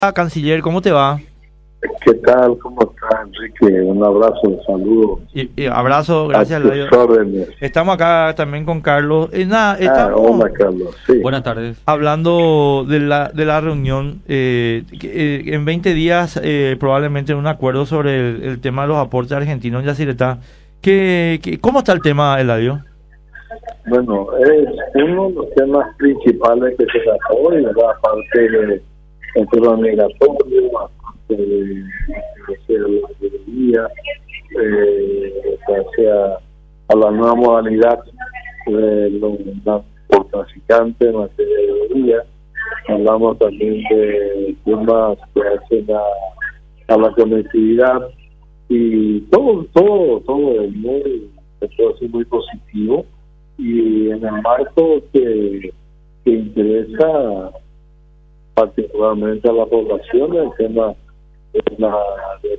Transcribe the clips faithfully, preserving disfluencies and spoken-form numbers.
Ah, canciller, ¿cómo te va? ¿Qué tal? ¿Cómo estás, Enrique? Un abrazo, un saludo. Y, y abrazo, gracias a a Dios. tus órdenes. Estamos acá también con Carlos. Eh, nada, Ah, estamos hola, Carlos. Sí. Buenas tardes. Hablando de la de la reunión, eh, que, eh, en veinte días eh, probablemente un acuerdo sobre el, el tema de los aportes argentinos en Yacyretá. ¿Qué, qué, ¿Cómo está el tema, Eladio? Bueno, es uno de los temas principales que se trató hoy, ¿verdad? Aparte de el tema migratorio, aparte de, de la seguridad, eh, hacia a la nueva modalidad de los narcotraficantes en materia de seguridad. Hablamos también de temas que hacen a, a la conectividad y todo, todo, todo es muy, es muy positivo. Y en el marco que, que interesa particularmente a la población, el tema de la de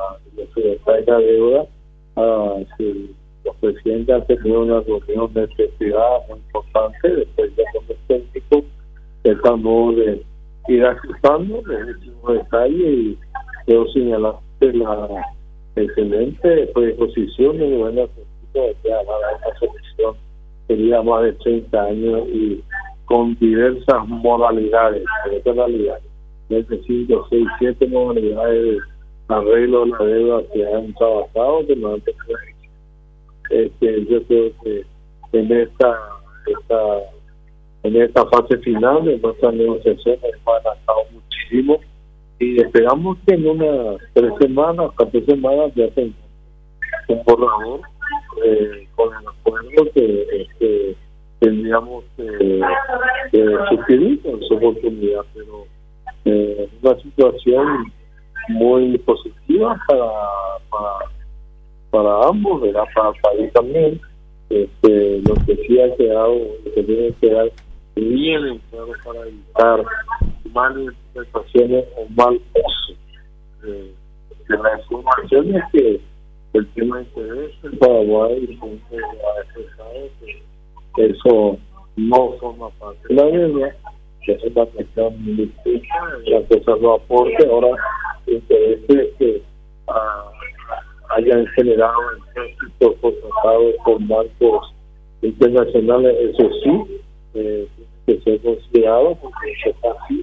la, de la deuda, uh, si los presidentes han tenido una reunión de necesidad muy importante, después ya con los técnicos tratamos de ir ajustando en último detalle y quiero señalar la excelente predisposición y buena sentido de que haga esta solución. Tenía más de treinta años y con diversas modalidades, de realidad, desde cinco, seis, siete modalidades de arreglo de la deuda que han trabajado, que no han tenido éxito. Este, yo creo que en esta, esta, en esta fase final de nuestras negociaciones hemos avanzado muchísimo y esperamos que en unas tres semanas, cuatro semanas ya se un borrador Eh, con el acuerdo que, que tendríamos eh, que suscribir con su oportunidad, pero eh, una situación muy positiva para para, para ambos, ¿verdad? Para el país también. Este, lo que sí ha quedado, lo que tiene que quedar bien en claro para evitar malas interpretaciones o mal uso eh, de las informaciones que el tema de interés en Paraguay ha expresado que eso no forma parte de la deuda, que es una cuestión muy distinta, la cosa no aporte. Ahora el interés es que uh, hayan generado ejércitos contratados con bancos internacionales, eso sí, eh, tiene que ser considerado porque eso está así,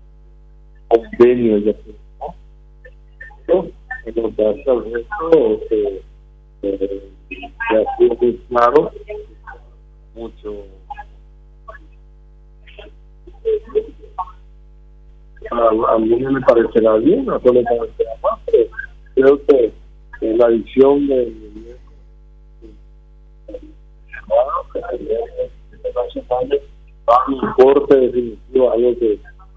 convenio ya ¿no? En lo que hace al resto, eh, eh, que ha sido muy claro, mucho. A, a mí me parecerá bien, a otros le parecerá más, pero creo que eh, la visión del internacional va a un importe definitivo, algo que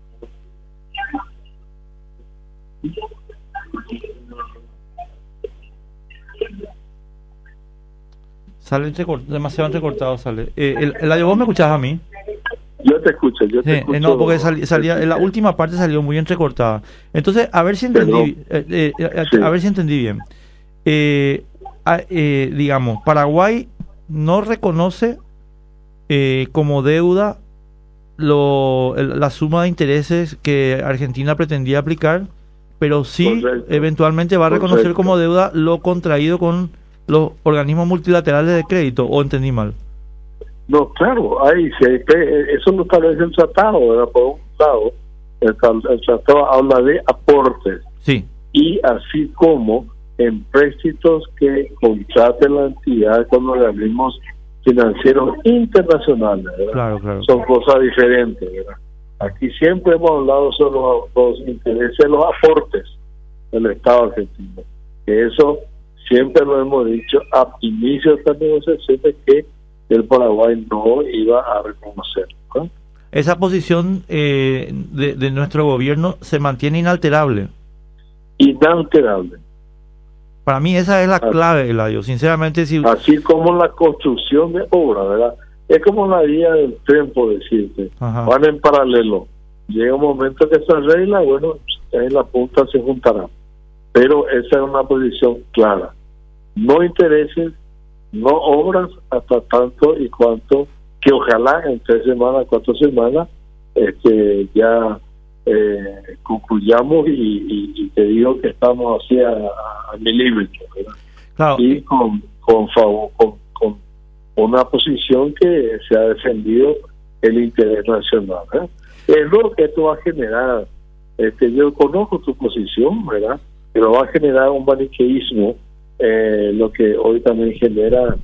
Sale entrecort- demasiado entrecortado, sale. Eh, el, el, ¿Vos me escuchás a mí? Yo te escucho, yo te sí, escucho. No, porque sal, salía, en la última parte salió muy entrecortada. Entonces, a ver si entendí, eh, eh, eh, sí. a ver si entendí bien. Eh, a, eh, digamos, Paraguay no reconoce eh, como deuda lo, el, la suma de intereses que Argentina pretendía aplicar, pero sí Correcto. eventualmente va a reconocer Correcto. como deuda lo contraído con los organismos multilaterales de crédito, ¿o entendí mal? No, claro, ahí sí, eso lo establece el tratado, ¿verdad? Por un lado, el, el tratado habla de aportes, sí, y así como empréstitos que contrate la entidad con organismos financieros internacionales, ¿verdad? Claro, claro. Son cosas diferentes, ¿verdad? Aquí siempre hemos hablado sobre los, los intereses de los aportes del Estado argentino, que eso siempre lo hemos dicho a inicio de esta negociación de que el Paraguay no iba a reconocer, ¿no? Esa posición eh, de, de nuestro gobierno se mantiene inalterable. Inalterable. Para mí esa es la así, clave, Eladio, sinceramente. Si... Así como la construcción de obra, ¿verdad? Es como la vía del tren, por decirte. Ajá. Van en paralelo. Llega un momento que se arregla, bueno, en la punta se juntará. Pero esa es una posición clara. No intereses, no obras hasta tanto y cuanto que ojalá en tres semanas, cuatro semanas, este, ya eh, concluyamos y, y, y te digo que estamos así a, a mi límite, ¿verdad? Claro. Y con, con, favor, con, con una posición que se ha defendido el interés nacional, ¿eh? Es lo que esto va a generar. Este, yo conozco tu posición, ¿verdad? Pero va a generar un maniqueísmo, eh, lo que hoy también genera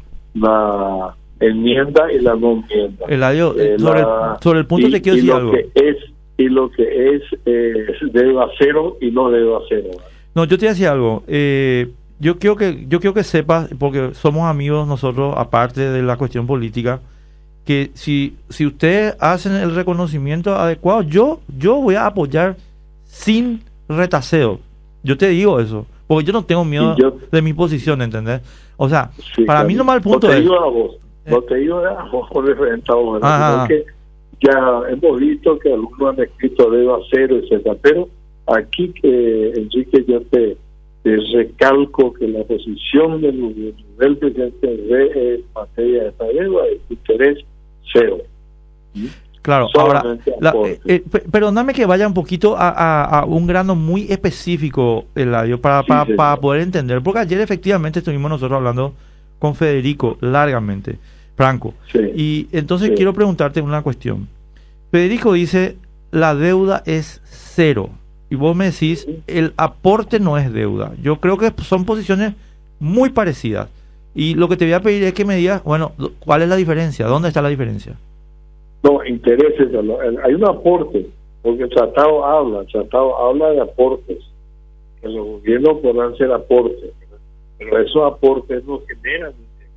la enmienda y la no enmienda. Eladio, eh, sobre, la, sobre el punto y, te quiero y decir lo algo. Que es, y lo que es eh, deuda cero y no deuda cero. No, yo te decía algo. Eh, yo quiero que yo quiero que sepas, porque somos amigos nosotros, aparte de la cuestión política, que si si ustedes hacen el reconocimiento adecuado, yo yo voy a apoyar sin retaseo. Yo te digo eso, porque yo no tengo miedo yo, de mi posición, ¿entendés? O sea, sí, para claro. mí nomás el punto no te es... Digo a vos, eh, no te digo a vos por referente a vos, sino que ya hemos visto que algunos han escrito deuda cero, etcétera, pero aquí, que Enrique, yo te, te recalco que la posición del gobierno del presidente de en materia de esta deuda es interés cero. ¿Sí? Claro, solamente ahora, la, eh, eh, perdóname que vaya un poquito a, a, a un grano muy específico, Eladio, para, sí, para, sí, para poder entender, porque ayer efectivamente estuvimos nosotros hablando con Federico largamente, Franco, sí, y entonces sí. quiero preguntarte una cuestión. Federico dice, la deuda es cero, y vos me decís, el aporte no es deuda. Yo creo que son posiciones muy parecidas, y lo que te voy a pedir es que me digas, bueno, ¿cuál es la diferencia? ¿Dónde está la diferencia? No, intereses, hay un aporte, porque el tratado habla, el tratado habla de aportes, que los gobiernos podrán ser aportes, pero esos aportes no generan interés,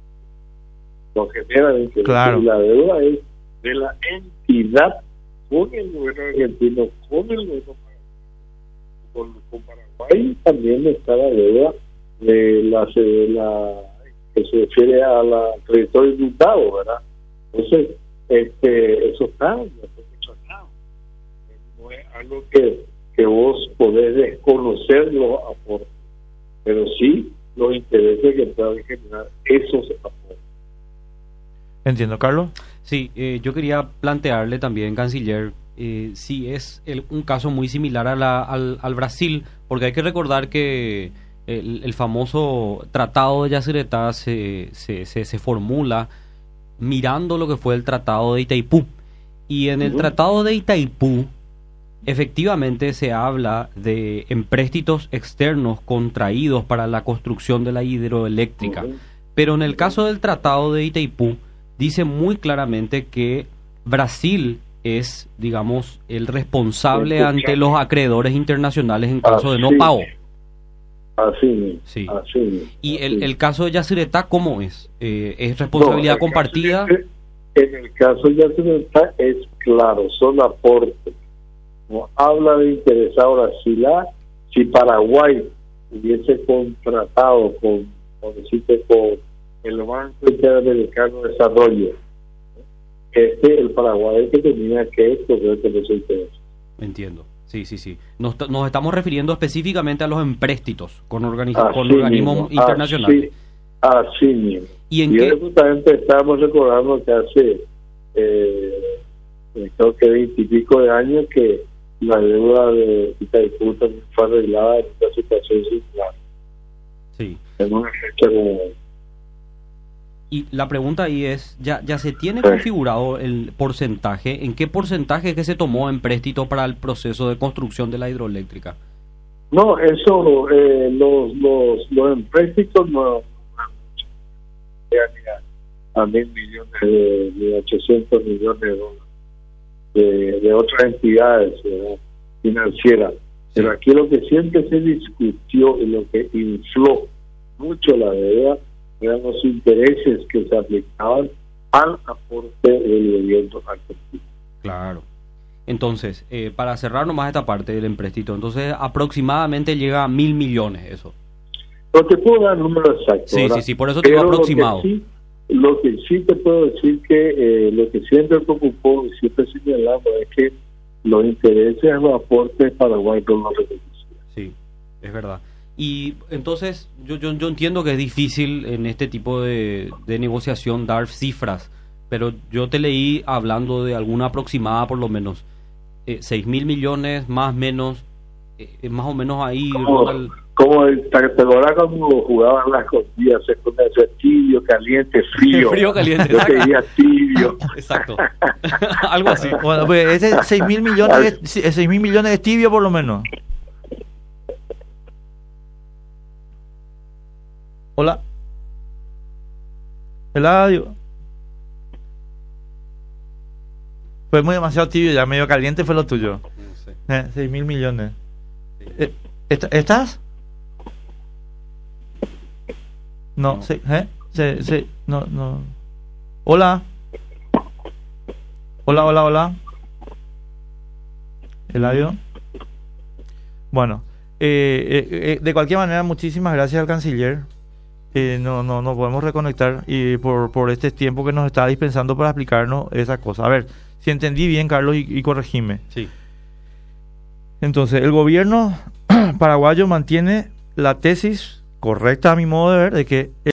no generan interés, claro. Y la deuda es de la entidad con el gobierno argentino, con el gobierno con, con Paraguay, también está la deuda de la, de la que se refiere a la territorio inundado, ¿verdad? Entonces, este eso está, no es algo que, que vos podés desconocer los aportes, pero sí los intereses que puedan generar esos aportes. Entiendo, Carlos. Sí, eh, yo quería plantearle también, canciller, eh, si es el, un caso muy similar a la, al, al Brasil, porque hay que recordar que el, el famoso Tratado de Yacyretá se, se, se, se formula mirando lo que fue el Tratado de Itaipú, y en el uh-huh. Tratado de Itaipú efectivamente se habla de empréstitos externos contraídos para la construcción de la hidroeléctrica, uh-huh. pero en el caso del Tratado de Itaipú dice muy claramente que Brasil es, digamos, el responsable ante los acreedores internacionales en caso de no pago. Así mismo. Sí. Así mismo. ¿Y el, el caso de Yacyretá cómo es? Eh, ¿Es responsabilidad no, compartida? De, en el caso de Yacyretá es claro, son aportes. No habla de interés. Ahora, si, la, si Paraguay hubiese contratado con, con, decirte, con el Banco Interamericano de Desarrollo, este el Paraguay que tenía que coger con ese interés. Entiendo. Sí, sí, sí. Nos, nos estamos refiriendo específicamente a los empréstitos con, organi- con mismo, organismos internacionales. Así, así mismo. ¿Y en y qué? Justamente estábamos recordando que hace, eh, creo que veintipico de años que la deuda de Itaipú también fue arreglada en una situación similar. Sí. En una fecha como... Y la pregunta ahí es, ¿ya ya se tiene configurado el porcentaje? ¿En qué porcentaje es que se tomó empréstito para el proceso de construcción de la hidroeléctrica? No, eso, eh, los, los, los empréstitos no llegan a, a mil millones de, de ochocientos millones de dólares de, de otras entidades eh, financieras. Sí. Pero aquí lo que siempre se discutió y lo que infló mucho la deuda eran los intereses que se aplicaban al aporte del gobierno argentino. Claro. Entonces, eh, para cerrar nomás esta parte del empréstito, entonces aproximadamente llega a mil millones eso. No te puedo dar el número exacto. Sí, ¿verdad? sí, sí, por eso te digo aproximado. Lo que, sí, lo que sí te puedo decir que eh, lo que siempre preocupó y siempre señalamos es que los intereses a los aportes Paraguay no los reconocían. Sí, es verdad. Y entonces yo, yo yo entiendo que es difícil en este tipo de, de negociación dar cifras, pero yo te leí hablando de alguna aproximada por lo menos. eh, seis mil millones, más o menos, eh, más o menos ahí. Como, el, como el, ¿te acuerdas cuando jugaban las costillas? Se pone ese tibio, caliente, frío. Frío, caliente. Yo quería tibio. Exacto. Algo así. Bueno, pues ese seis mil millones, seis mil millones es tibio por lo menos. Hola. Eladio. Fue muy demasiado tibio, ya medio caliente fue lo tuyo. No sé. Eh, seis mil millones. Sí. Eh, ¿Estás? No, no. Se, ¿eh? Se, se, no, no. Hola. Hola, hola, hola. Eladio. Bueno, eh, eh, eh, de cualquier manera, muchísimas gracias al canciller. Eh, no, no, no podemos reconectar y por, por este tiempo que nos está dispensando para explicarnos esa cosa. A ver, si entendí bien, Carlos, y, y corregime. Sí. Entonces, el gobierno paraguayo mantiene la tesis correcta, a mi modo de ver, de que